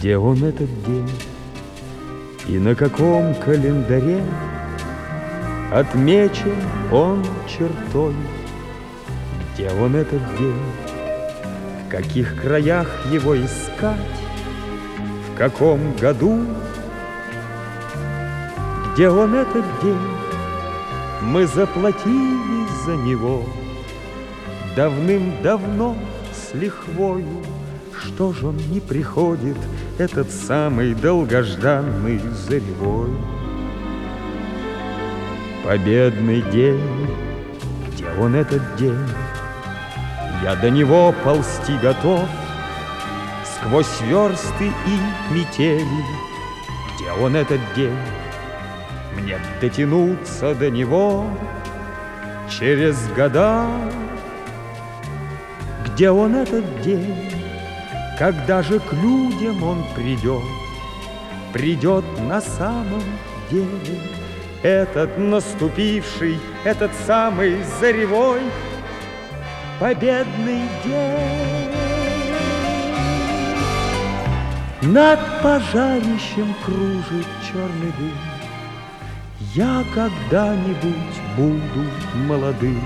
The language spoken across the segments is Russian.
Где он этот день и на каком календаре отмечен он чертой? Где он этот день? В каких краях его искать? В каком году? Где он этот день? Мы заплатили за него давным-давно с лихвою. Что ж он не приходит, этот самый долгожданный заревой? Победный день, где он этот день? Я до него ползти готов сквозь версты и метели. Где он этот день? Мне дотянуться до него через года. Где он этот день? Когда же к людям он придет? Придет на самом деле этот наступивший, этот самый заревой победный день. Над пожарищем кружит черный дым. Я когда-нибудь буду молодым.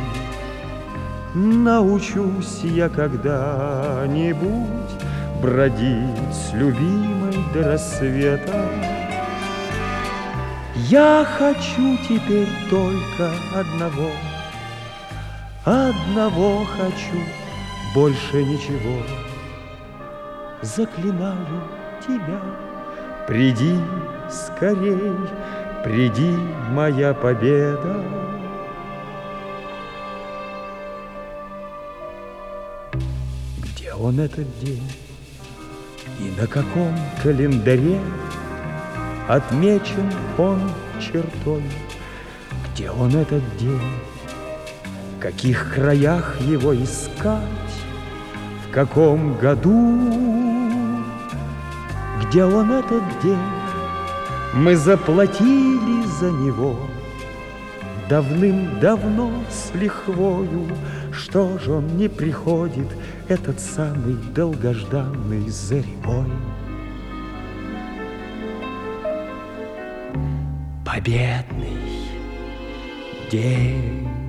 Научусь я когда-нибудь бродить с любимой до рассвета. Я хочу теперь только одного, одного хочу, больше ничего. Заклинаю тебя, приди скорей, приди, моя победа. Где он этот день и на каком календаре отмечен он чертой? Где он этот день? В каких краях его искать? В каком году? Где он этот день? Мы заплатили за него давным-давно с лихвою. Что ж он не приходит, этот самый долгожданный заревой? Победный день.